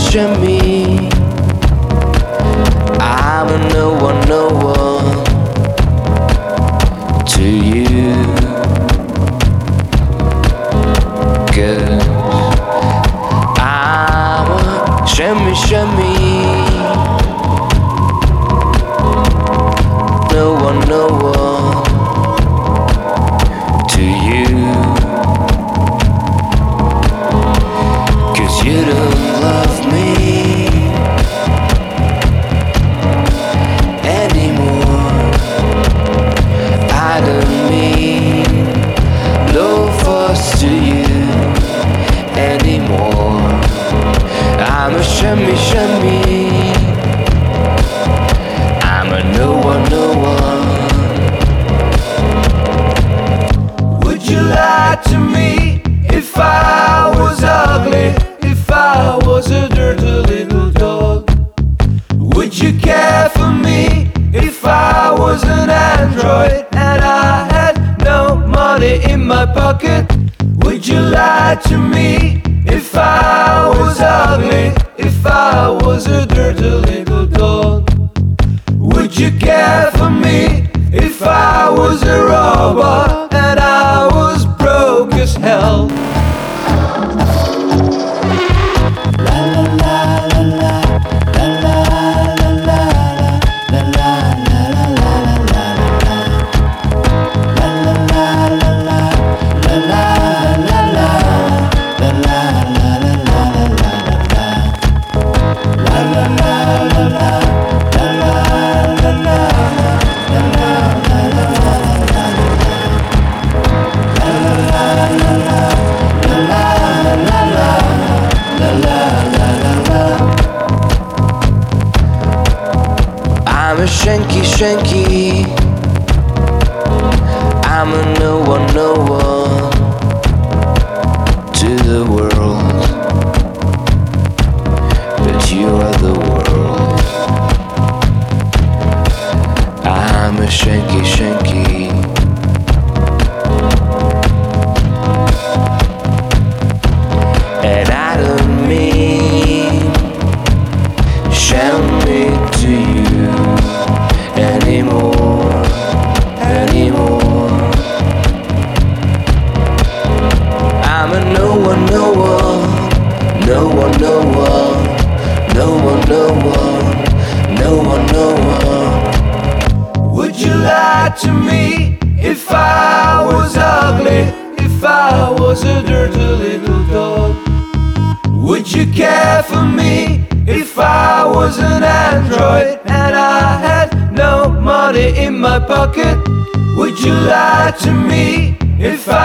shimmy. I'm a no one to you. 'Cause I'm a shimmy. No one to you. 'Cause you don't love me anymore. I don't mean no fuss to you anymore. I'm a shimmy. I'm a no one. Would you lie to me if I was ugly? If I was a dirty little dog? Would you care for me if I was an android and I had no money in my pocket? Would you lie to me if I was ugly? If I was a dirty little dog? Would you care for me if I was a robot and I was broke as hell? I'm a shanky. I'm a no one to the world. But you are the world. I'm a shanky. And I don't mean shimmy to you anymore. I'm a no one. Would you lie to me if I was ugly? If I was a dirty little dog? Would you care for me if I was an android and I had no money in my pocket? Would you lie to me if